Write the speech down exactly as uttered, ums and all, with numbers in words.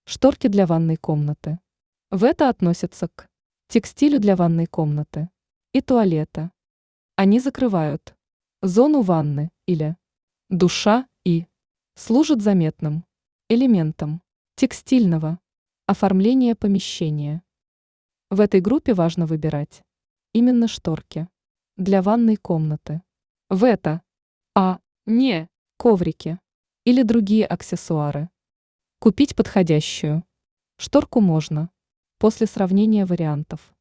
Шторки для ванной комнаты. В это относятся к текстилю для ванной комнаты и туалета. Они закрывают зону ванны или душа и служат заметным элементом текстильного оформления помещения. В этой группе важно выбирать именно шторки для ванной комнаты. В это а не коврики или другие аксессуары. Купить подходящую шторку можно после сравнения вариантов.